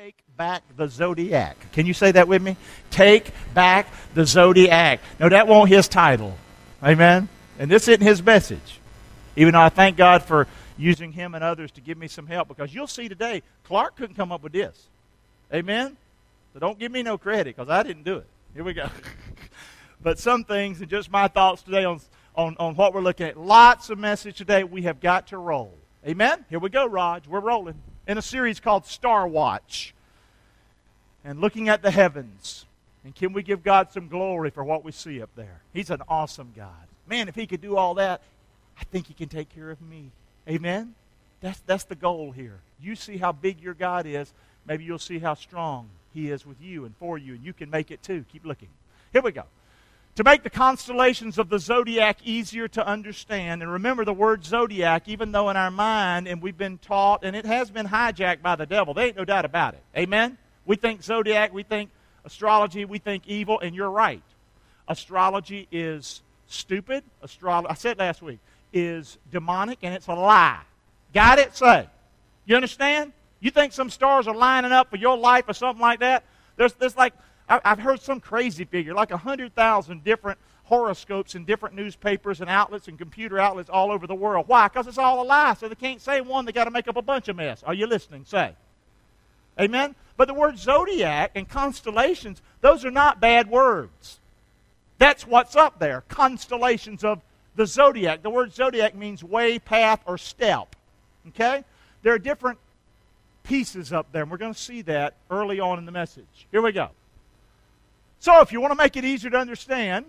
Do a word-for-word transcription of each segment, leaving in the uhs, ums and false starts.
Take back the zodiac. Can you say that with me? Take back the zodiac. No, that won't his title. Amen? And this isn't his message. Even though I thank God for using him and others to give me some help. Because you'll see today, Clark couldn't come up with this. Amen? So don't give me no credit because I didn't do it. Here we go. But some things and just my thoughts today on, on, on what we're looking at. Lots of message today. We have got to roll. Amen? Here we go, Raj. We're rolling. In a series called Star Watch. And looking at the heavens. And can we give God some glory for what we see up there? He's an awesome God. Man, if he could do all that, I think he can take care of me. Amen? That's, that's the goal here. You see how big your God is. Maybe you'll see how strong he is with you and for you. And you can make it too. Keep looking. Here we go. To make the constellations of the zodiac easier to understand, and remember the word zodiac, even though in our mind, and we've been taught, and it has been hijacked by the devil, there ain't no doubt about it. Amen? We think zodiac, we think astrology, we think evil, and you're right. Astrology is stupid. Astrology, I said last week, is demonic, and it's a lie. Got it? Say. You understand? You think some stars are lining up for your life or something like that? There's, there's like... I've heard some crazy figure, like one hundred thousand different horoscopes in different newspapers and outlets and computer outlets all over the world. Why? Because it's all a lie, so they can't say one. They got to make up a bunch of mess. Are you listening? Say. Amen? But the word zodiac and constellations, those are not bad words. That's what's up there, constellations of the zodiac. The word zodiac means way, path, or step. Okay? There are different pieces up there, and we're going to see that early on in the message. Here we go. So if you want to make it easier to understand,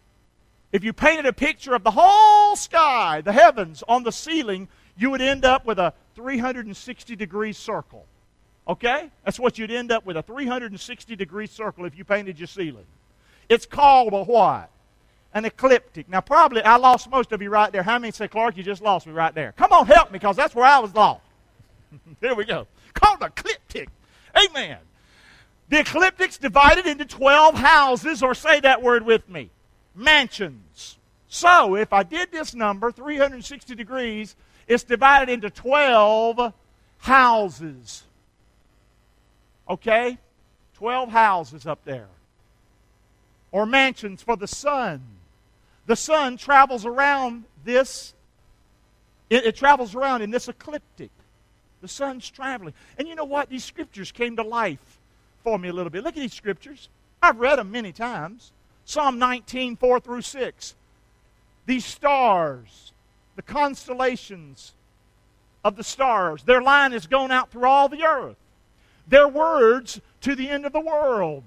if you painted a picture of the whole sky, the heavens on the ceiling, you would end up with a three hundred sixty degree circle. Okay? That's what you'd end up with, a three hundred sixty degree circle if you painted your ceiling. It's called a what? An ecliptic. Now probably I lost most of you right there. How many say, Clark, you just lost me right there? Come on, help me, because that's where I was lost. Here we go. Called an ecliptic. Amen. The ecliptic's divided into twelve houses, or say that word with me, mansions. So, if I did this number, three hundred sixty degrees, it's divided into twelve houses. Okay? twelve houses up there. Or mansions for the sun. The sun travels around this, it, it travels around in this ecliptic. The sun's traveling. And you know what? These scriptures came to life for me a little bit. Look at these scriptures. I've read them many times. Psalm nineteen, four through six. These stars, the constellations of the stars, their line has gone out through all the earth. Their words to the end of the world.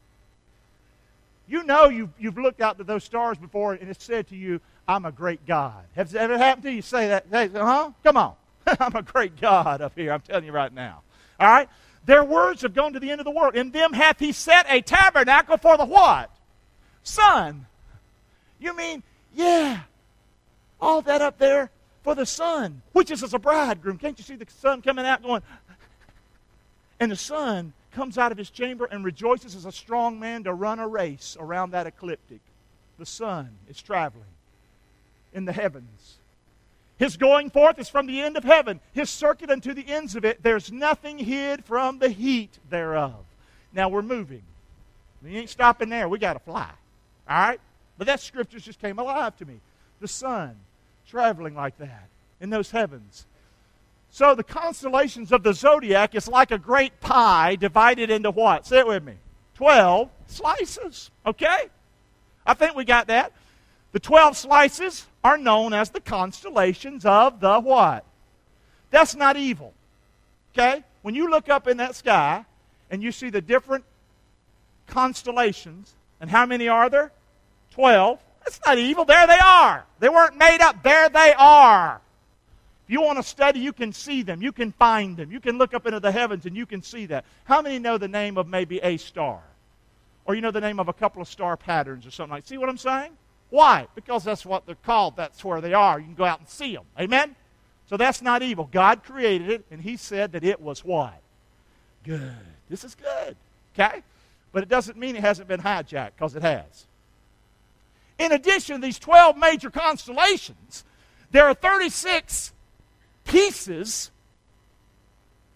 You know you've, you've looked out to those stars before and it's said to you, I'm a great God. Has it ever happened to you? Say that. Hey, huh? Come on. I'm a great God up here. I'm telling you right now. All right? Their words have gone to the end of the world. In them hath he set a tabernacle for the what? Sun. You mean, yeah, all that up there for the sun, which is as a bridegroom. Can't you see the sun coming out going? And the sun comes out of his chamber and rejoices as a strong man to run a race around that ecliptic. The sun is traveling in the heavens. His going forth is from the end of heaven. His circuit unto the ends of it. There's nothing hid from the heat thereof. Now we're moving. We ain't stopping there. We got to fly. All right? But that scripture just came alive to me. The sun traveling like that in those heavens. So the constellations of the zodiac is like a great pie divided into what? Say it with me. Twelve slices. Okay? I think we got that. The twelve slices are known as the constellations of the what? That's not evil. Okay? When you look up in that sky and you see the different constellations, and how many are there? Twelve. That's not evil. There they are. They weren't made up. There they are. If you want to study, you can see them. You can find them. You can look up into the heavens and you can see that. How many know the name of maybe a star? Or you know the name of a couple of star patterns or something like that? See what I'm saying? Why? Because that's what they're called. That's where they are. You can go out and see them. Amen? So that's not evil. God created it, and he said that it was what? Good. This is good. Okay? But it doesn't mean it hasn't been hijacked, because it has. In addition to these twelve major constellations, there are thirty-six pieces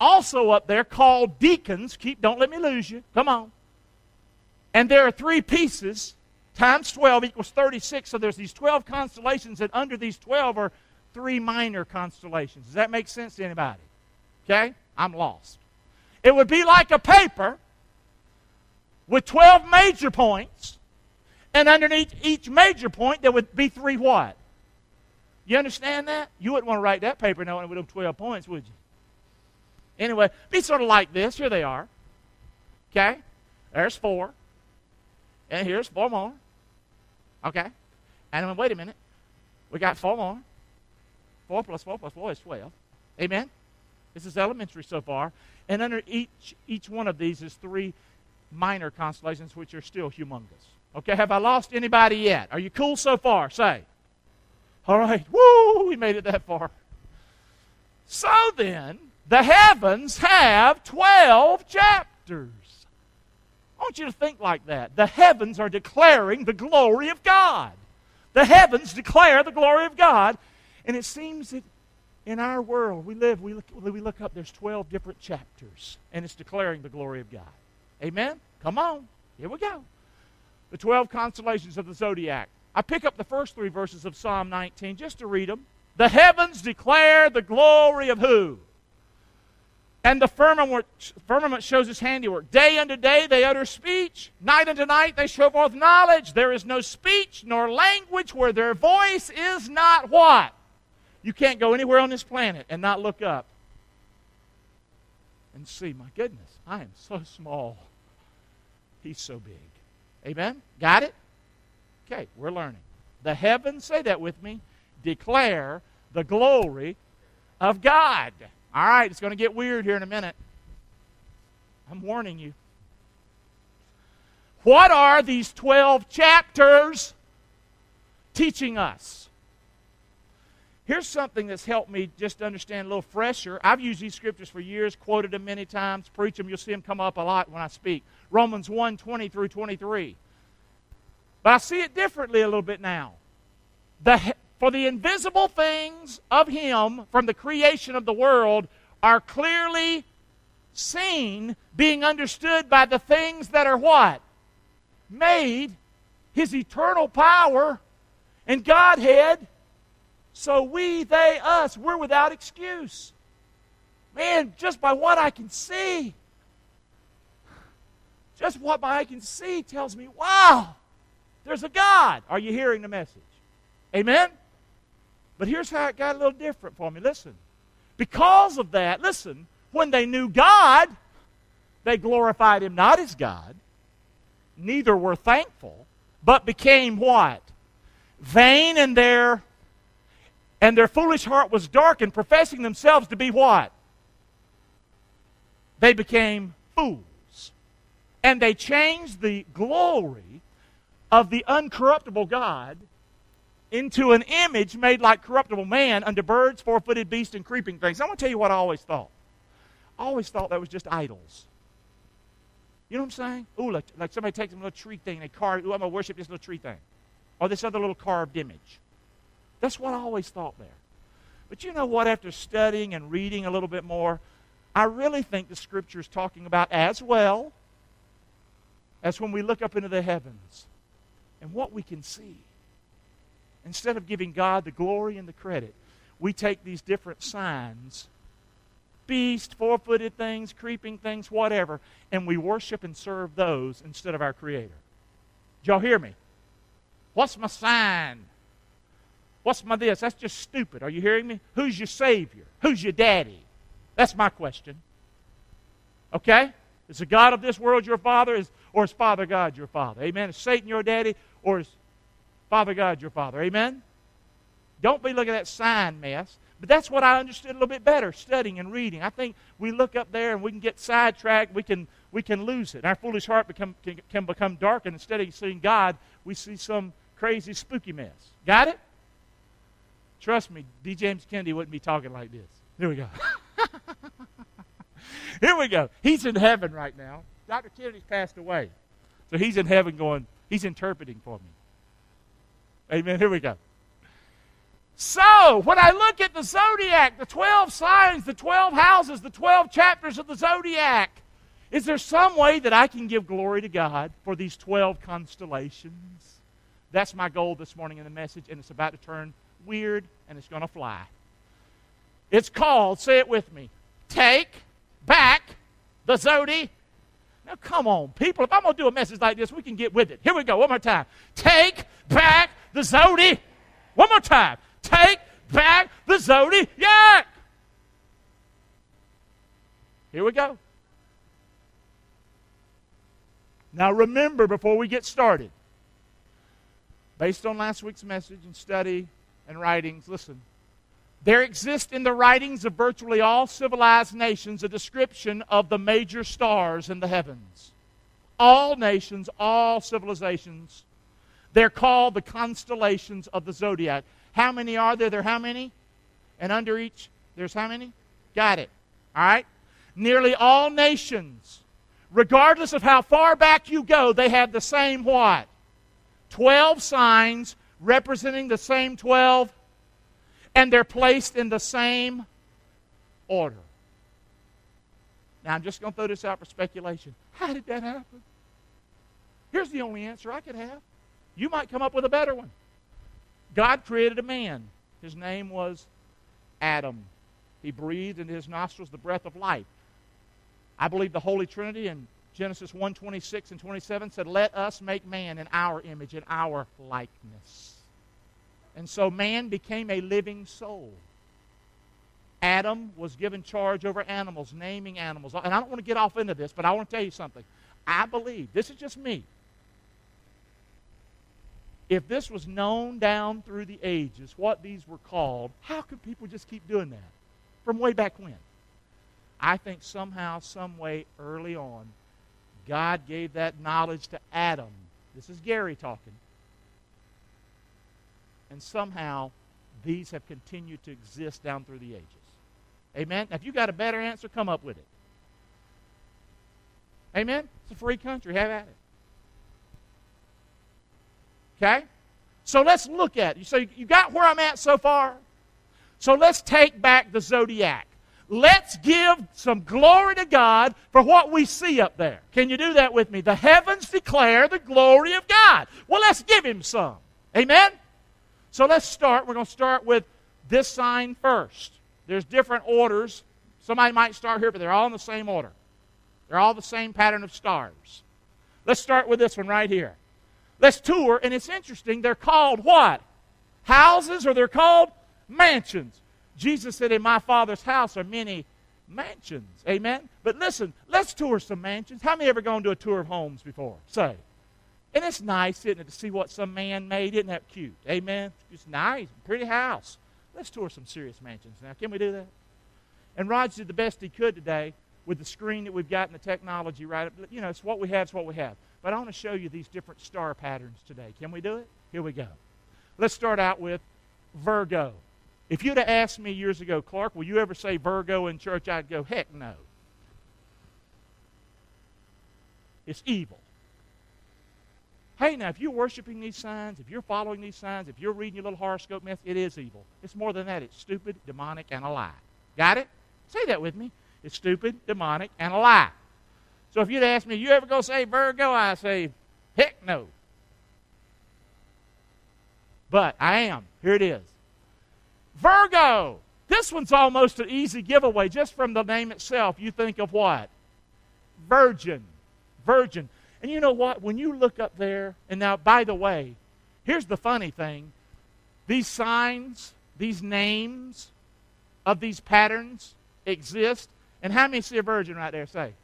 also up there called deacons. Keep, don't let me lose you. Come on. And there are three pieces. Times twelve equals thirty-six. So there's these twelve constellations, and under these twelve are three minor constellations. Does that make sense to anybody? Okay? I'm lost. It would be like a paper with twelve major points, and underneath each major point there would be three what? You understand that? You wouldn't want to write that paper knowing it would have twelve points, would you? Anyway, be sort of like this. Here they are. Okay? There's four. And here's four more. Okay? And then, wait a minute. We got four more. Four plus four plus four is twelve. Amen? This is elementary so far. And under each each one of these is three minor constellations, which are still humongous. Okay, have I lost anybody yet? Are you cool so far? Say. All right. Woo! We made it that far. So then, the heavens have twelve chapters. I want you to think like that. The heavens are declaring the glory of God. The heavens declare the glory of God. And it seems that in our world, we live, we look, we look up, there's twelve different chapters, and it's declaring the glory of God. Amen? Come on. Here we go. The twelve constellations of the zodiac. I pick up the first three verses of Psalm nineteen just to read them. The heavens declare the glory of who? And the firmament, firmament shows his handiwork. Day unto day they utter speech. Night unto night they show forth knowledge. There is no speech nor language where their voice is not what? You can't go anywhere on this planet and not look up and see, my goodness, I am so small. He's so big. Amen? Got it? Okay, we're learning. The heavens, say that with me, declare the glory of God. All right, it's going to get weird here in a minute. I'm warning you. What are these twelve chapters teaching us? Here's something that's helped me just understand a little fresher. I've used these scriptures for years, quoted them many times, preached them. You'll see them come up a lot when I speak. Romans one, twenty through twenty-three. But I see it differently a little bit now. The, for the invisible things of Him from the creation of the world are clearly seen, being understood by the things that are what? Made. His eternal power and Godhead. So we, they, us, we're without excuse. Man, just by what I can see, just what I can see tells me, wow, there's a God. Are you hearing the message? Amen? But here's how it got a little different for me. Listen. Because of that, listen, when they knew God, they glorified Him not as God, neither were thankful, but became what? Vain in their, and their foolish heart was darkened, professing themselves to be what? They became fools. And they changed the glory of the uncorruptible God into an image made like corruptible man unto birds, four-footed beasts, and creeping things. I want to tell you what I always thought. I always thought that was just idols. You know what I'm saying? Ooh, like, like somebody takes a little tree thing and they carve, ooh, I'm going to worship this little tree thing. Or this other little carved image. That's what I always thought there. But you know what? After studying and reading a little bit more, I really think the Scripture is talking about as well as when we look up into the heavens and what we can see. Instead of giving God the glory and the credit, we take these different signs, beast, four-footed things, creeping things, whatever, and we worship and serve those instead of our Creator. Did y'all hear me? What's my sign? What's my this? That's just stupid. Are you hearing me? Who's your Savior? Who's your daddy? That's my question. Okay? Is the God of this world your father, is, or is Father God your father? Amen? Is Satan your daddy, or is Father God your father? Amen? Don't be looking at that sign mess. But that's what I understood a little bit better, studying and reading. I think we look up there and we can get sidetracked. We can we can lose it. Our foolish heart become, can, can become dark, and instead of seeing God, we see some crazy, spooky mess. Got it? Trust me, D. James Kennedy wouldn't be talking like this. Here we go. Here we go. He's in heaven right now. Doctor Kennedy's passed away. So he's in heaven going, he's interpreting for me. Amen. Here we go. So, when I look at the zodiac, the twelve signs, the twelve houses, the twelve chapters of the zodiac, is there some way that I can give glory to God for these twelve constellations? That's my goal this morning in the message, and it's about to turn weird, and it's going to fly. It's called, say it with me, Take Back the Zodiac. Now, come on, people. If I'm going to do a message like this, we can get with it. Here we go, one more time. Take back the Zodiac. One more time. Take back the Zodiac. Here we go. Now, remember, before we get started, based on last week's message and study and writings, listen. There exists in the writings of virtually all civilized nations a description of the major stars in the heavens. All nations, all civilizations, they're called the constellations of the zodiac. How many are there? There are how many? And under each, there's how many? Got it. All right? Nearly all nations, regardless of how far back you go, they have the same what? Twelve signs representing the same twelve, and they're placed in the same order. Now, I'm just going to throw this out for speculation. How did that happen? Here's the only answer I could have. You might come up with a better one. God created a man. His name was Adam. He breathed into his nostrils the breath of life. I believe the Holy Trinity in Genesis one twenty-six and twenty-seven said, let us make man in our image, in our likeness. And so man became a living soul. Adam was given charge over animals, naming animals. And I don't want to get off into this, but I want to tell you something. I believe, this is just me, if this was known down through the ages, what these were called, how could people just keep doing that? From way back when? I think somehow, some way, early on, God gave that knowledge to Adam. This is Gary talking. And somehow, these have continued to exist down through the ages. Amen? Now, if you got a better answer, come up with it. Amen? It's a free country. Have at it. Okay? So let's look at it. So you got where I'm at so far? So let's take back the zodiac. Let's give some glory to God for what we see up there. Can you do that with me? The heavens declare the glory of God. Well, let's give Him some. Amen? So let's start. We're going to start with this sign first. There's different orders. Somebody might start here, but they're all in the same order. They're all the same pattern of stars. Let's start with this one right here. Let's tour, and it's interesting. They're called what? Houses, or they're called mansions. Jesus said, in my Father's house are many mansions. Amen? But listen, let's tour some mansions. How many ever gone to a tour of homes before? Say. And it's nice, isn't it, to see what some man made. Isn't that cute? Amen? It's nice, pretty house. Let's tour some serious mansions now. Can we do that? And Raj did the best he could today with the screen that we've got and the technology right up. You know, it's what we have, it's what we have. But I want to show you these different star patterns today. Can we do it? Here we go. Let's start out with Virgo. If you'd have asked me years ago, Clark, will you ever say Virgo in church? I'd go, heck no. It's evil. Hey, now, if you're worshiping these signs, if you're following these signs, if you're reading your little horoscope mess, it is evil. It's more than that. It's stupid, demonic, and a lie. Got it? Say that with me. It's stupid, demonic, and a lie. So if you'd ask me, you ever go say Virgo? I say, heck no. But I am. Here it is. Virgo. This one's almost an easy giveaway. Just from the name itself, you think of what? Virgin. Virgin. And you know what? When you look up there, and now, by the way, here's the funny thing. These signs, these names of these patterns exist. And how many see a virgin right there? Say.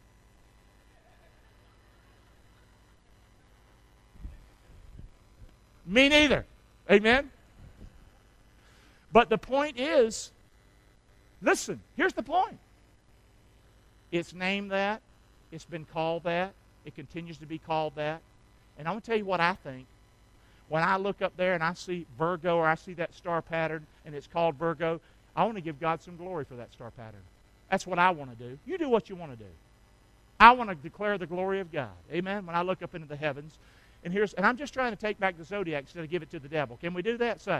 Me neither. Amen? But the point is, listen, here's the point. It's named that. It's been called that. It continues to be called that. And I'm going to tell you what I think. When I look up there and I see Virgo, or I see that star pattern and it's called Virgo, I want to give God some glory for that star pattern. That's what I want to do. You do what you want to do. I want to declare the glory of God. Amen? When I look up into the heavens. And here's, and I'm just trying to take back the zodiac instead of give it to the devil. Can we do that? Say.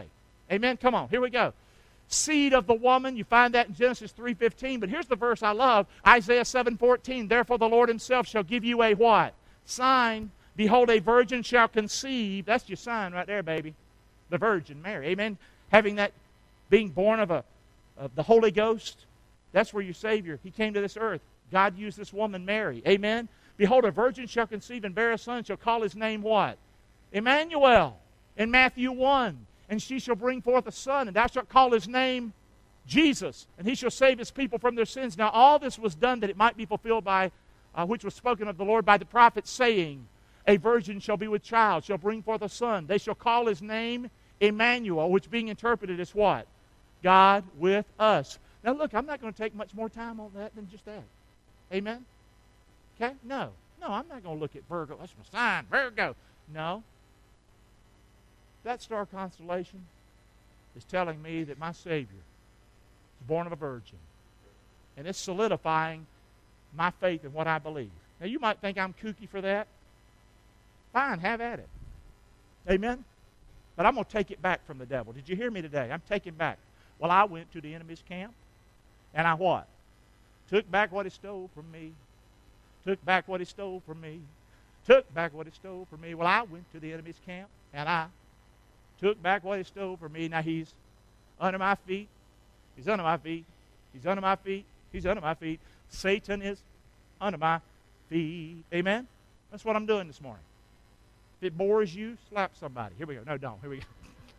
Amen? Come on, here we go. Seed of the woman, you find that in Genesis three fifteen. But here's the verse I love, Isaiah seven fourteen. Therefore the Lord himself shall give you a what? Sign. Behold, a virgin shall conceive. That's your sign right there, baby. The Virgin Mary. Amen? Having that, being born of, a, of the Holy Ghost. That's where your Savior, he came to this earth. God used this woman, Mary. Amen? Behold, a virgin shall conceive and bear a son, shall call his name what? Emmanuel. In Matthew one. And she shall bring forth a son, and thou shalt call his name Jesus. And he shall save his people from their sins. Now all this was done that it might be fulfilled by, uh, which was spoken of the Lord by the prophet, saying, a virgin shall be with child, shall bring forth a son. They shall call his name Emmanuel, which being interpreted as what? God with us. Now look, I'm not going to take much more time on that than just that. Amen? Okay? No. No, I'm not going to look at Virgo. That's my sign, Virgo. No. That star constellation is telling me that my Savior is born of a virgin. And it's solidifying my faith in what I believe. Now, you might think I'm kooky for that. Fine, have at it. Amen? But I'm going to take it back from the devil. Did you hear me today? I'm taking back. Well, I went to the enemy's camp, and I what? Took back what he stole from me. Took back what he stole from me. Took back what he stole from me. Well, I went to the enemy's camp, and I took back what he stole from me. Now he's under my feet. He's under my feet. He's under my feet. He's under my feet. Satan is under my feet. Amen? That's what I'm doing this morning. If it bores you, slap somebody. Here we go. No, don't. Here we go.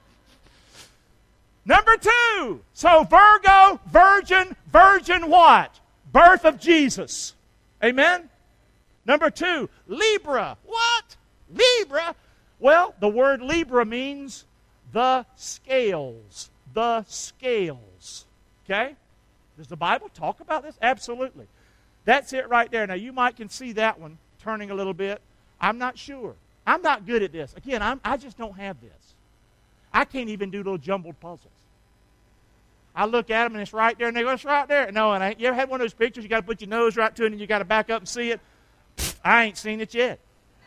Number two. So Virgo, virgin, virgin what? Birth of Jesus. Amen? Number two, Libra. What? Libra? Well, the word Libra means the scales. The scales. Okay? Does the Bible talk about this? Absolutely. That's it right there. Now, you might can see that one turning a little bit. I'm not sure. I'm not good at this. Again, I'm, I just don't have this. I can't even do little jumbled puzzles. I look at them, and it's right there, and they go, it's right there. No, it ain't. You ever had one of those pictures, you got to put your nose right to it, and you got to back up and see it? Pfft, I ain't seen it yet.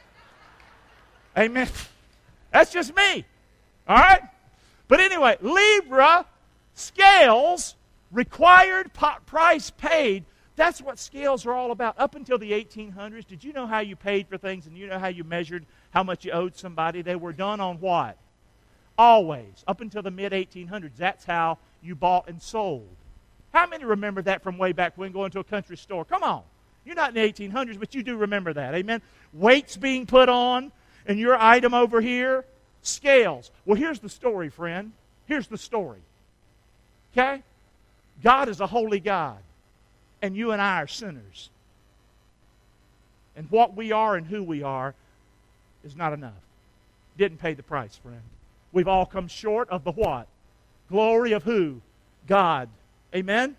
Amen. That's just me. All right? But anyway, Libra, scales, required price paid. That's what scales are all about. Up until the eighteen hundreds, did you know how you paid for things and you know how you measured how much you owed somebody? They were done on what? Always. Up until the mid eighteen hundreds, that's how you bought and sold. How many remember that from way back when going to a country store? Come on. You're not in the eighteen hundreds, but you do remember that. Amen? Weights being put on, and your item over here, scales. Well, here's the story, friend. Here's the story. Okay? God is a holy God, and you and I are sinners. And what we are and who we are is not enough. Didn't pay the price, friend. We've all come short of the what? Glory of who? God. Amen?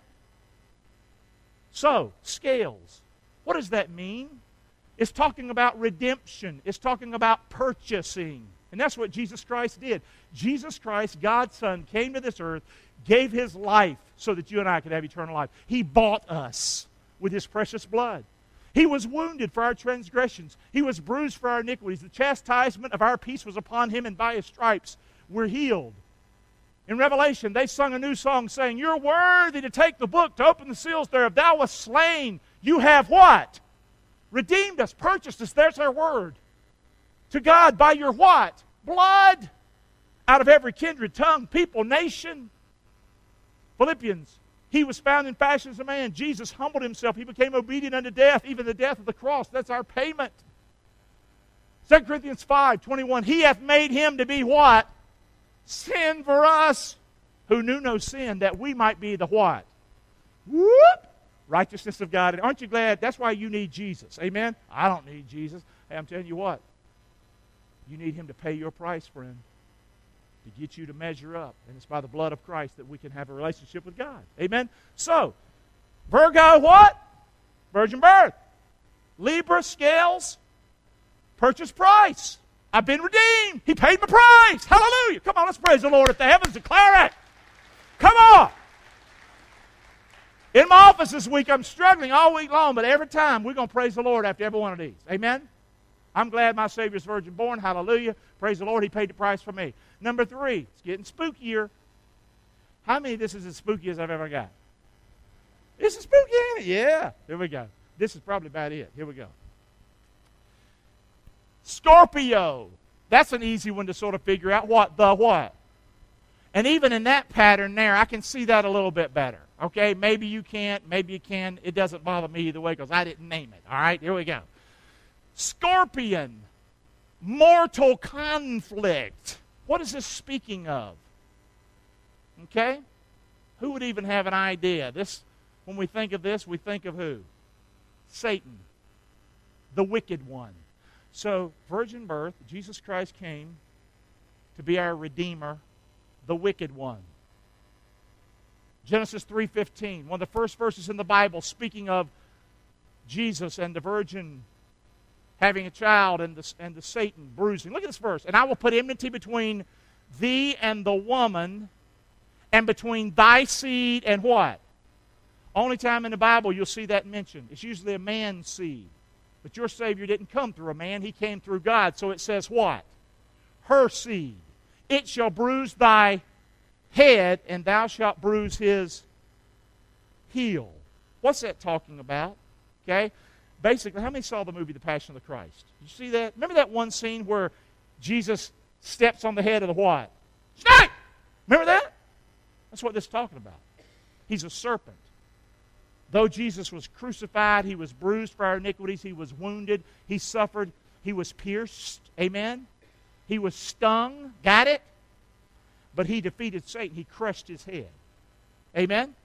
So, scales. What does that mean? It's talking about redemption. It's talking about purchasing. And that's what Jesus Christ did. Jesus Christ, God's Son, came to this earth, gave His life so that you and I could have eternal life. He bought us with His precious blood. He was wounded for our transgressions. He was bruised for our iniquities. The chastisement of our peace was upon Him, and by His stripes we're healed. In Revelation, they sung a new song saying, you're worthy to take the book, to open the seals thereof. Thou wast slain. You have what? Redeemed us, purchased us. There's our word. To God by your what? Blood. Out of every kindred, tongue, people, nation. Philippians. He was found in fashion as a man. Jesus humbled Himself. He became obedient unto death, even the death of the cross. That's our payment. Second Corinthians five twenty-one. He hath made Him to be what? Sin for us, who knew no sin, that we might be the what? Whoop! Righteousness of God. And aren't you glad? That's why you need Jesus. Amen? I don't need Jesus. Hey, I'm telling you what. You need Him to pay your price, friend, to get you to measure up. And it's by the blood of Christ that we can have a relationship with God. Amen? So, Virgo, what? Virgin birth. Libra, scales, purchase price. I've been redeemed. He paid my price. Hallelujah. Come on, let's praise the Lord. If the heavens declare it. Come on. In my office this week, I'm struggling all week long, but every time we're going to praise the Lord after every one of these. Amen? I'm glad my Savior's virgin born. Hallelujah. Praise the Lord. He paid the price for me. Number three, it's getting spookier. How many of this is as spooky as I've ever got? This is spooky, ain't it? Yeah. Here we go. This is probably about it. Here we go. Scorpio. That's an easy one to sort of figure out. What? The what? And even in that pattern there, I can see that a little bit better. Okay? Maybe you can't. Maybe you can. It doesn't bother me either way because I didn't name it. All right? Here we go. Scorpion. Mortal conflict. What is this speaking of? Okay? Who would even have an idea? This, when we think of this, we think of who? Satan. The wicked one. So, virgin birth, Jesus Christ came to be our Redeemer, the wicked one. Genesis three fifteen, one of the first verses in the Bible speaking of Jesus and the virgin having a child and the, and the Satan bruising. Look at this verse. And I will put enmity between thee and the woman, and between thy seed and what? Only time in the Bible you'll see that mentioned. It's usually a man's seed. But your Savior didn't come through a man. He came through God. So it says what? Her seed. It shall bruise thy head, and thou shalt bruise his heel. What's that talking about? Okay? Basically, how many saw the movie The Passion of the Christ? Did you see that? Remember that one scene where Jesus steps on the head of the what? Snake! Remember that? That's what this is talking about. He's a serpent. Though Jesus was crucified, he was bruised for our iniquities, he was wounded, he suffered, he was pierced. Amen? He was stung. Got it? But he defeated Satan. He crushed his head. Amen?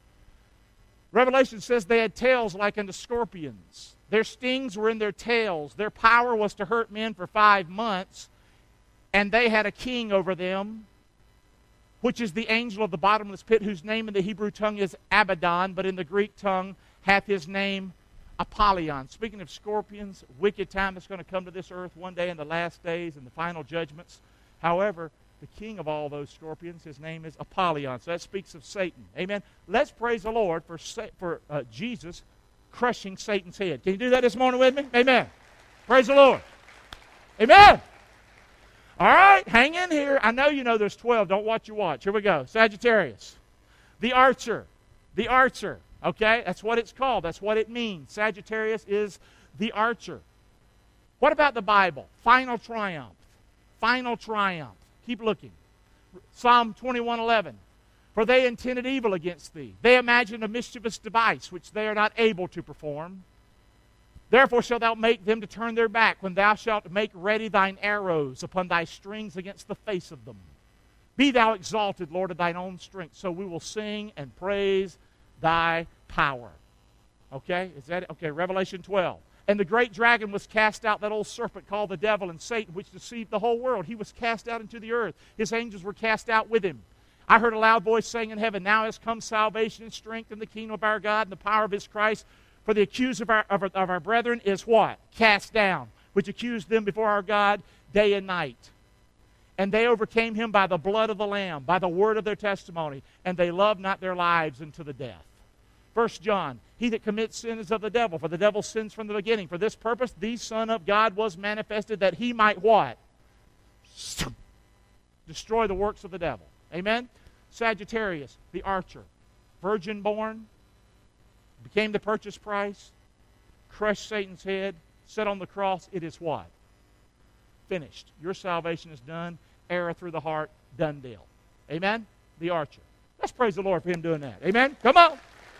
Revelation says they had tails like unto scorpions. Their stings were in their tails. Their power was to hurt men for five months. And they had a king over them, which is the angel of the bottomless pit, whose name in the Hebrew tongue is Abaddon, but in the Greek tongue hath his name Apollyon. Speaking of scorpions, wicked time that's going to come to this earth one day in the last days and the final judgments. However, the king of all those scorpions, his name is Apollyon. So that speaks of Satan. Amen. Let's praise the Lord for, for uh, Jesus crushing Satan's head. Can you do that this morning with me? Amen. Praise the Lord. Amen. All right, hang in here. I know you know there's twelve. Don't watch your watch. Here we go. Sagittarius. The archer. The archer. Okay? That's what it's called. That's what it means. Sagittarius is the archer. What about the Bible? Final triumph. Final triumph. Keep looking. Psalm twenty-one eleven. For they intended evil against thee. They imagined a mischievous device which they are not able to perform. Therefore shalt thou make them to turn their back when thou shalt make ready thine arrows upon thy strings against the face of them. Be thou exalted, Lord, of thine own strength, so we will sing and praise thy power. Okay? Is that it? Okay, Revelation twelve. And the great dragon was cast out, that old serpent called the devil and Satan, which deceived the whole world. He was cast out into the earth. His angels were cast out with him. I heard a loud voice saying in heaven, Now has come salvation and strength in the kingdom of our God and the power of his Christ. For the accuser of our, of, our, of our brethren is what? Cast down, which accused them before our God day and night. And they overcame him by the blood of the Lamb, by the word of their testimony, and they loved not their lives unto the death. First John, he that commits sin is of the devil, for the devil sins from the beginning. For this purpose the Son of God was manifested, that he might what? Destroy the works of the devil. Amen? Sagittarius, the archer, virgin born, became the purchase price, crushed Satan's head, set on the cross. It is what? Finished. Your salvation is done. Arrow through the heart. Done deal. Amen? The archer. Let's praise the Lord for him doing that. Amen? Come on.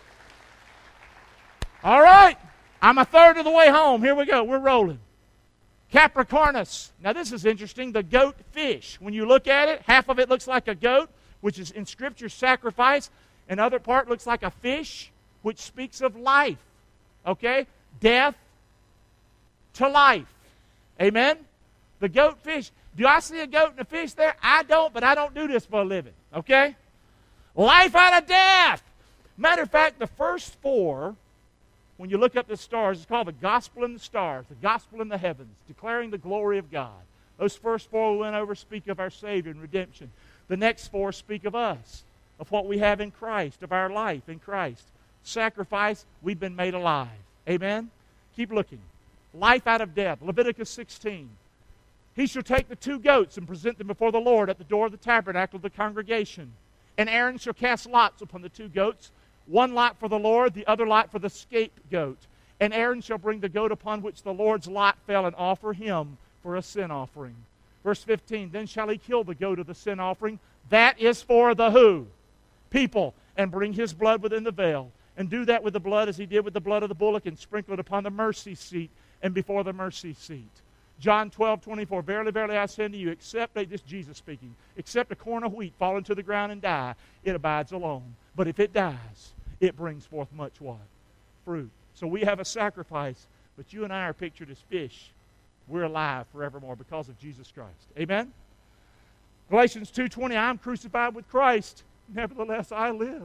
All right. I'm a third of the way home. Here we go. We're rolling. Capricornus. Now this is interesting. The goat fish. When you look at it, half of it looks like a goat, which is in Scripture sacrifice. Another part looks like a fish, which speaks of life. Okay? Death to life. Amen? The goat fish. Do I see a goat and a fish there? I don't, but I don't do this for a living. Okay? Life out of death. Matter of fact, the first four, when you look up the stars, it's called the gospel in the stars, the gospel in the heavens, declaring the glory of God. Those first four we went over speak of our Savior and redemption. The next four speak of us, of what we have in Christ, of our life in Christ. Sacrifice, we've been made alive. Amen? Keep looking. life out of death. Leviticus sixteen. He shall take the two goats and present them before the Lord at the door of the tabernacle of the congregation. And Aaron shall cast lots upon the two goats, one lot for the Lord, the other lot for the scapegoat. And Aaron shall bring the goat upon which the Lord's lot fell and offer him for a sin offering. Verse fifteen, then shall he kill the goat of the sin offering. That is for the who? People. And bring his blood within the veil. And do that with the blood as he did with the blood of the bullock, and sprinkle it upon the mercy seat and before the mercy seat. John twelve twenty-four, verily, verily, I say unto you, except, this is Jesus speaking, except a corn of wheat fall into the ground and die, it abides alone. But if it dies, it brings forth much what? Fruit. So we have a sacrifice, but you and I are pictured as fish. We're alive forevermore because of Jesus Christ. Amen? Galatians two twenty, I am crucified with Christ. Nevertheless, I live.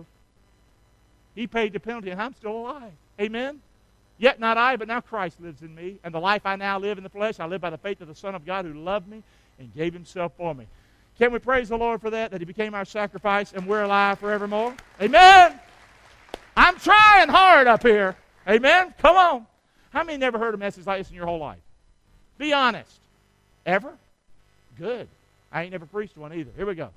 He paid the penalty, and I'm still alive. Amen? Yet not I, but now Christ lives in me. And the life I now live in the flesh, I live by the faith of the Son of God who loved me and gave himself for me. Can we praise the Lord for that, that he became our sacrifice and we're alive forevermore? Amen? I'm trying hard up here. Amen? Come on. How many never heard a message like this in your whole life? Be honest. Ever? Good. I ain't never preached one either. Here we go.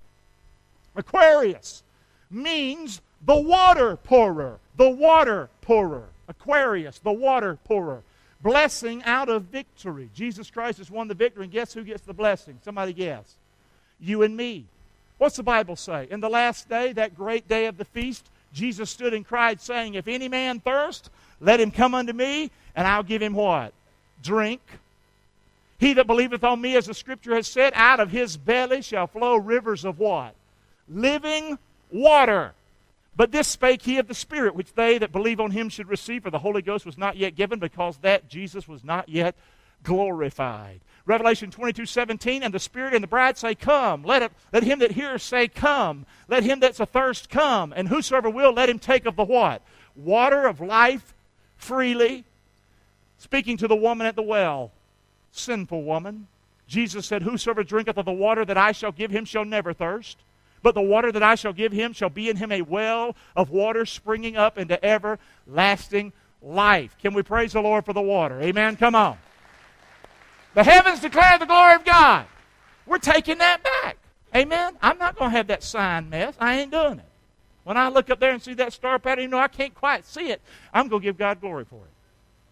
Aquarius means the water pourer. The water pourer. Aquarius, the water pourer. Blessing out of victory. Jesus Christ has won the victory, and guess who gets the blessing? Somebody guess. You and me. What's the Bible say? In the last day, that great day of the feast, Jesus stood and cried, saying, if any man thirst, let him come unto me, and I'll give him what? Drink. He that believeth on me, as the Scripture has said, out of his belly shall flow rivers of what? Living water. But this spake he of the Spirit, which they that believe on him should receive, for the Holy Ghost was not yet given, because that Jesus was not yet glorified. Revelation twenty-two seventeen, and the Spirit and the bride say, come. Let, it, let him that heareth say, come. Let him that's athirst come. And whosoever will, let him take of the what? Water of life freely. Speaking to the woman at the well, sinful woman, Jesus said, whosoever drinketh of the water that I shall give him shall never thirst. But the water that I shall give him shall be in him a well of water springing up into everlasting life. Can we praise the Lord for the water? Amen? Come on. The heavens declare the glory of God. We're taking that back. Amen? I'm not going to have that sign mess. I ain't doing it. When I look up there and see that star pattern, even though I can't quite see it, I'm going to give God glory for it.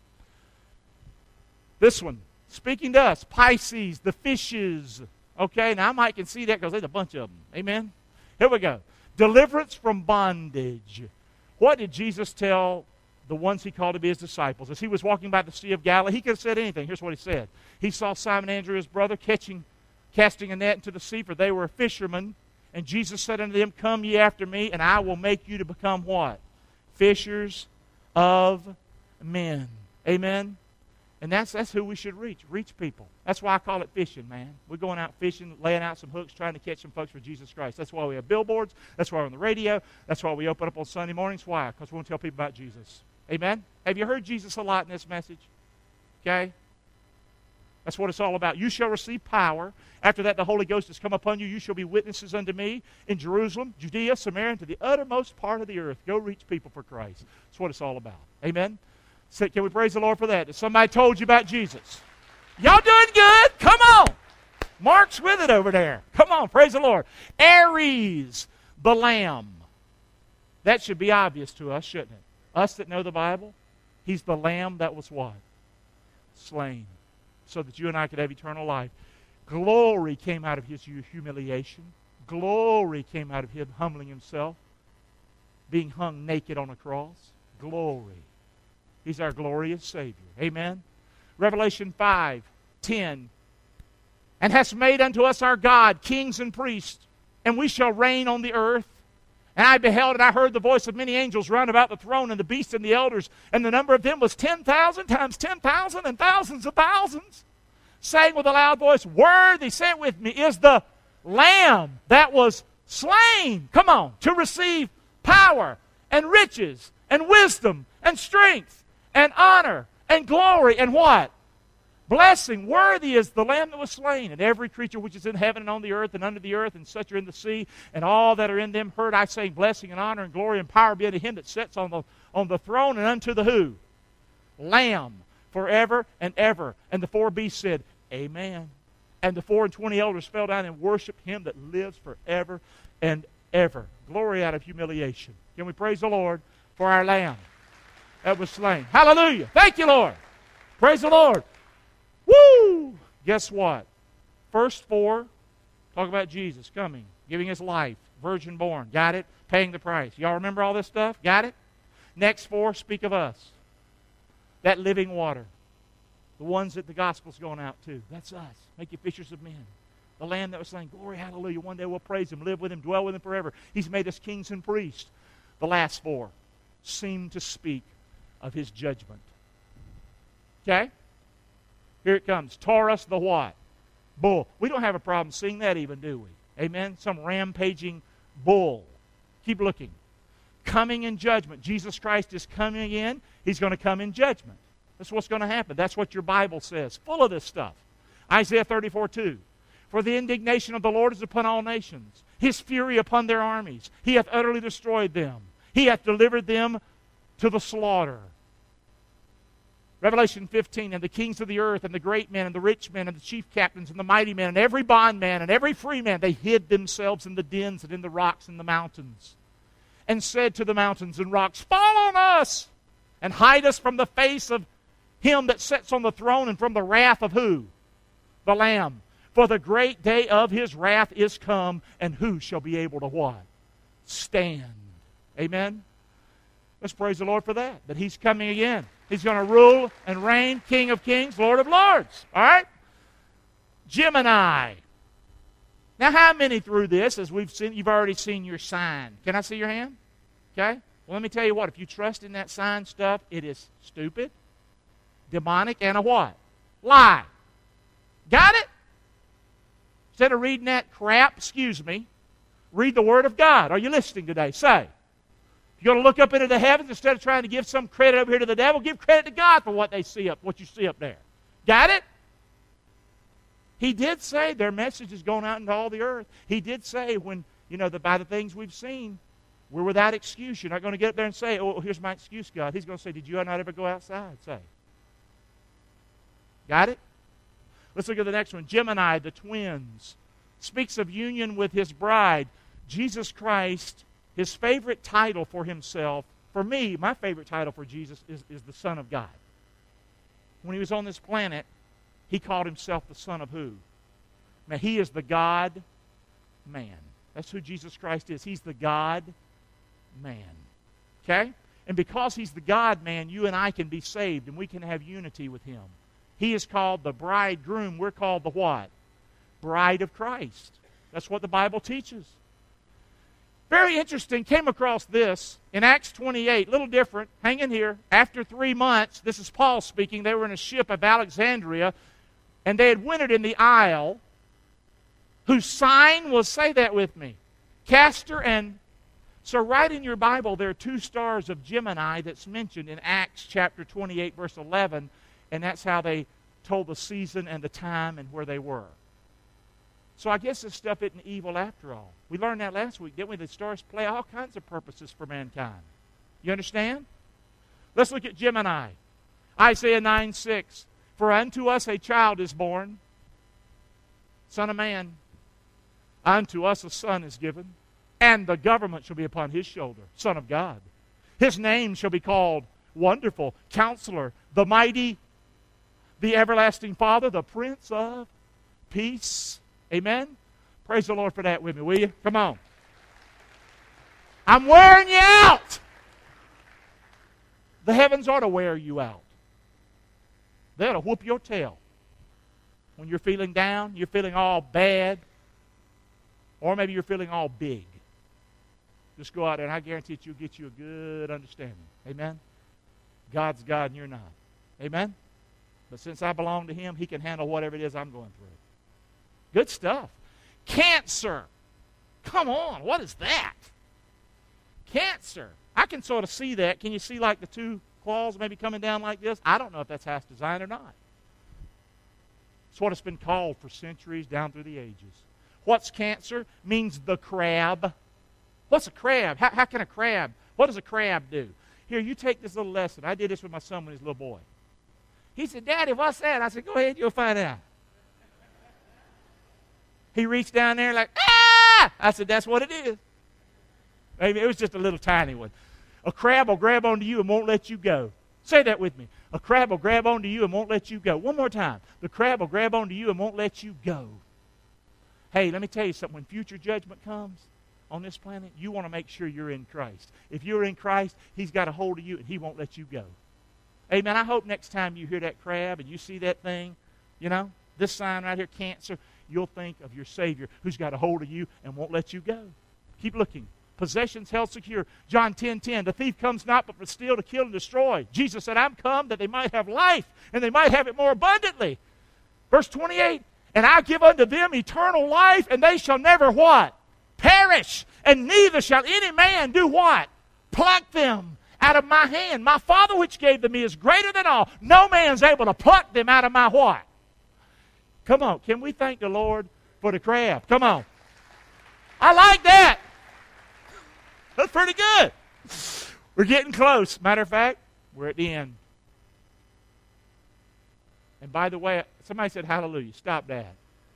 This one, speaking to us, Pisces, the fishes. Okay, now I might can see that because there's a bunch of them. Amen? Here we go. Deliverance from bondage. What did Jesus tell the ones he called to be his disciples? As he was walking by the Sea of Galilee, he could have said anything. Here's what he said. He saw Simon Andrew, his brother, catching, casting a net into the sea, for they were fishermen. And Jesus said unto them, come ye after me, and I will make you to become what? Fishers of men. Amen? And that's that's who we should reach. Reach people. That's why I call it fishing, man. We're going out fishing, laying out some hooks, trying to catch some folks for Jesus Christ. That's why we have billboards. That's why we're on the radio. That's why we open up on Sunday mornings. Why? Because we want to tell people about Jesus. Amen? Have you heard Jesus a lot in this message? Okay? That's what it's all about. You shall receive power. After that, the Holy Ghost has come upon you. You shall be witnesses unto me in Jerusalem, Judea, Samaria, and to the uttermost part of the earth. Go reach people for Christ. That's what it's all about. Amen? So can we praise the Lord for that? That somebody told you about Jesus. Y'all doing good? Come on. Mark's with it over there. Come on, praise the Lord. Aries, the lamb. That should be obvious to us, shouldn't it? Us that know the Bible, he's the lamb that was what? Slain. So that you and I could have eternal life. Glory came out of his humiliation. Glory came out of him humbling himself. Being hung naked on a cross. Glory. He's our glorious Savior. Amen? Revelation five ten. And hast made unto us our God kings and priests, and we shall reign on the earth. And I beheld and I heard the voice of many angels round about the throne and the beast and the elders, and the number of them was ten thousand times ten thousand and thousands of thousands, saying with a loud voice, worthy, say it with me, is the Lamb that was slain. Come on, to receive power and riches and wisdom and strength and honor and glory and what? Blessing. Worthy is the Lamb that was slain. And every creature which is in heaven and on the earth and under the earth and such are in the sea and all that are in them heard I saying, blessing and honor and glory and power be unto him that sits on the, on the throne and unto the who? Lamb. forever and ever. And the four beasts said, Amen. And the four and twenty elders fell down and worshiped him that lives forever and ever. Glory out of humiliation. Can we praise the Lord for our Lamb that was slain? Hallelujah. Thank you, Lord. Praise the Lord. Woo! Guess what? First four, talk about Jesus coming, giving his life, virgin born. Got it? Paying the price. Y'all remember all this stuff? Got it? Next four, speak of us. That living water. The ones that the gospel's going out to. That's us. Make you fishers of men. The Lamb that was saying, glory, hallelujah. One day we'll praise him, live with him, dwell with him forever. He's made us kings and priests. The last four seem to speak of his judgment. Okay? Here it comes. Taurus the what? Bull. We don't have a problem seeing that even, do we? Amen? Some rampaging bull. Keep looking. Coming in judgment. Jesus Christ is coming in. He's going to come in judgment. That's what's going to happen. That's what your Bible says. Full of this stuff. Isaiah thirty-four two. For the indignation of the Lord is upon all nations, his fury upon their armies. He hath utterly destroyed them. He hath delivered them to the slaughter. Revelation fifteen, and the kings of the earth, and the great men, and the rich men, and the chief captains, and the mighty men, and every bondman, and every free man, they hid themselves in the dens and in the rocks and the mountains, and said to the mountains and rocks, fall on us, and hide us from the face of him that sits on the throne, and from the wrath of who? The Lamb. For the great day of his wrath is come, and who shall be able to what? Stand. Amen? Let's praise the Lord for that, that he's coming again. He's going to rule and reign, King of kings, Lord of lords. All right? Gemini. Now, how many through this, as we've seen, you've already seen your sign? Can I see your hand? Okay? Well, let me tell you what. If you trust in that sign stuff, it is stupid, demonic, and a what? Lie. Got it? Instead of reading that crap, excuse me, read the Word of God. Are you listening today? Say. You're going to look up into the heavens instead of trying to give some credit over here to the devil. Give credit to God for what they see up, what you see up there. Got it? He did say their message is going out into all the earth. He did say when, you know, the, by the things we've seen, we're without excuse. You're not going to get up there and say, oh, here's my excuse, God. He's going to say, did you not ever go outside? Say. Got it? Let's look at the next one. Gemini, the twins, speaks of union with his bride. Jesus Christ, his favorite title for himself, for me, my favorite title for Jesus is, is the Son of God. When he was on this planet, he called himself the Son of who? Now, he is the God-man. That's who Jesus Christ is. He's the God-man. Okay? And because he's the God-man, you and I can be saved, and we can have unity with him. He is called the bridegroom. We're called the what? Bride of Christ. That's what the Bible teaches. Very interesting. Came across this in Acts twenty-eight. A little different. Hang in here. After three months, this is Paul speaking. They were in a ship of Alexandria, and they had wintered in the isle, whose sign was, say that with me, Castor and... So right in your Bible, there are two stars of Gemini that's mentioned in Acts chapter twenty-eight, verse eleven, and that's how they told the season and the time and where they were. So I guess this stuff isn't evil after all. We learned that last week, didn't we? The stars play all kinds of purposes for mankind. You understand? Let's look at Gemini. Isaiah nine six. For unto us a child is born, Son of Man. Unto us a son is given, and the government shall be upon his shoulder, Son of God. His name shall be called Wonderful, Counselor, the Mighty, the Everlasting Father, the Prince of Peace. Amen? Praise the Lord for that with me, will you? Come on. I'm wearing you out. The heavens ought to wear you out. They ought to whoop your tail. When you're feeling down, you're feeling all bad, or maybe you're feeling all big. Just go out there, and I guarantee it, you'll get you a good understanding. Amen? God's God, and you're not. Amen? But since I belong to him, he can handle whatever it is I'm going through. Good stuff. Cancer. Come on, what is that? Cancer. I can sort of see that. Can you see like the two claws maybe coming down like this? I don't know if that's how it's designed or not. It's what it's been called for centuries down through the ages. What's cancer? Means the crab. What's a crab? How, how can a crab, what does a crab do? Here, you take this little lesson. I did this with my son when he was a little boy. He said, Daddy, what's that? I said, go ahead, you'll find out. He reached down there like, ah! I said, that's what it is. It was just a little tiny one. A crab will grab onto you and won't let you go. Say that with me. A crab will grab onto you and won't let you go. One more time. The crab will grab onto you and won't let you go. Hey, let me tell you something. When future judgment comes on this planet, you want to make sure you're in Christ. If you're in Christ, He's got a hold of you and He won't let you go. Amen. I hope next time you hear that crab and you see that thing, you know, this sign right here, cancer, you'll think of your Savior who's got a hold of you and won't let you go. Keep looking. Possessions held secure. John ten ten, the thief comes not but for steal, to kill, and destroy. Jesus said, I'm come that they might have life, and they might have it more abundantly. Verse twenty-eight, and I give unto them eternal life, and they shall never what? Perish. And neither shall any man do what? Pluck them out of my hand. My Father which gave them me is greater than all. No man's able to pluck them out of my what? Come on, can we thank the Lord for the crab? Come on. I like that. That's pretty good. We're getting close. Matter of fact, we're at the end. And by the way, somebody said hallelujah. Stop that.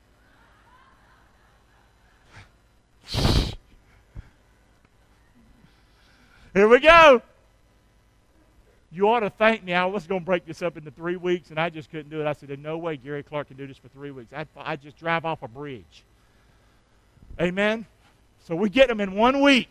Here we go. You ought to thank me. I was going to break this up into three weeks, and I just couldn't do it. I said, there's no way Gary Clark can do this for three weeks. I'd, I'd just drive off a bridge. Amen? So we get them in one week.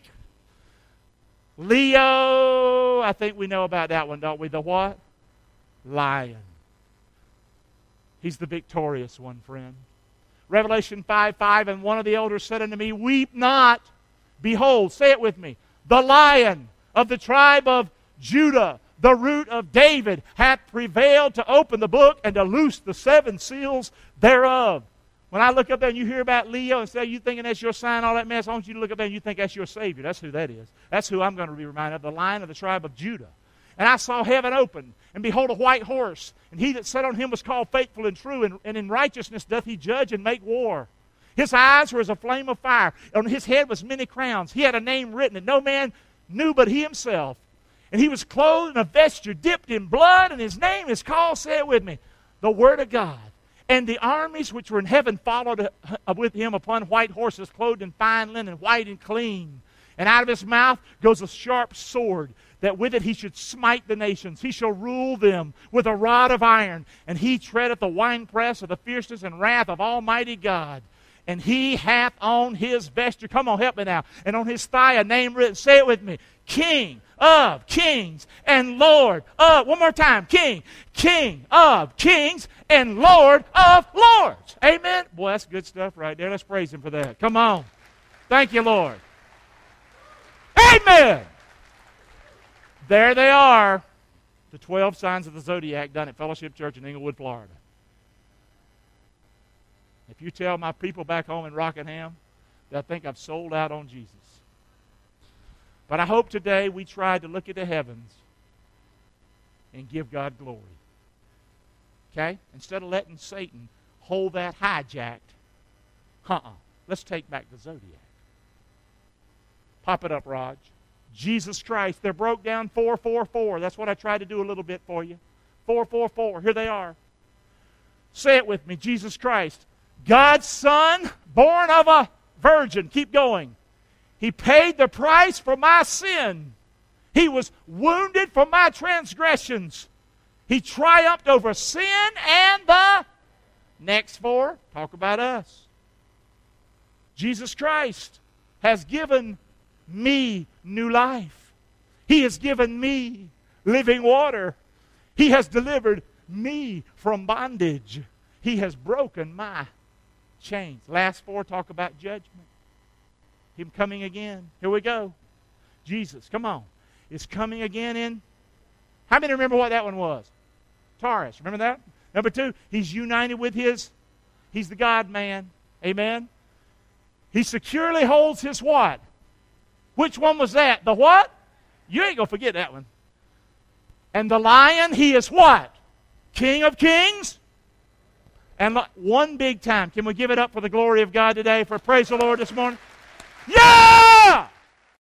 Leo, I think we know about that one, don't we? The what? Lion. He's the victorious one, friend. Revelation five five, and one of the elders said unto me, weep not. Behold, say it with me, the Lion of the tribe of Judah, the root of David, hath prevailed to open the book and to loose the seven seals thereof. When I look up there and you hear about Leo, instead of you thinking that's your sign, all that mess, I want you to look up there and you think that's your Savior. That's who that is. That's who I'm going to be reminded of, the Lion of the tribe of Judah. And I saw heaven open, and behold, a white horse. And he that sat on him was called Faithful and True, and, and in righteousness doth he judge and make war. His eyes were as a flame of fire. On his head was many crowns. He had a name written that no man knew but he himself. And he was clothed in a vesture dipped in blood, and his name is called, say it with me, the Word of God. And the armies which were in heaven followed with him upon white horses, clothed in fine linen, white and clean. And out of his mouth goes a sharp sword, that with it he should smite the nations. He shall rule them with a rod of iron. And he treadeth the winepress of the fierceness and wrath of Almighty God. And he hath on his vesture, come on, help me now, and on his thigh a name written, say it with me, King of kings and Lord of, one more time, King, King of kings and Lord of lords. Amen? Boy, that's good stuff right there. Let's praise Him for that. Come on. Thank you, Lord. Amen. There they are, the twelve signs of the Zodiac done at Fellowship Church in Englewood, Florida. If you tell my people back home in Rockingham, they'll think I've sold out on Jesus. But I hope today we tried to look at the heavens and give God glory. Okay? Instead of letting Satan hold that hijacked, uh-uh. Let's take back the Zodiac. Pop it up, Raj. Jesus Christ. They're broke down four four four. That's what I tried to do a little bit for you. four four four. Here they are. Say it with me. Jesus Christ. God's Son, born of a virgin. Keep going. He paid the price for my sin. He was wounded for my transgressions. He triumphed over sin and the next four. Talk about us. Jesus Christ has given me new life. He has given me living water. He has delivered me from bondage. He has broken my chains. Last four talk about judgment. Him coming again. Here we go. Jesus, come on. Is coming again in. How many remember what that one was? Taurus. Remember that? Number two, he's united with his, he's the God-man. Amen? He securely holds his what? Which one was that? The what? You ain't going to forget that one. And the Lion, he is what? King of kings. And one big time. Can we give it up for the glory of God today? For praise the Lord this morning? Yeah!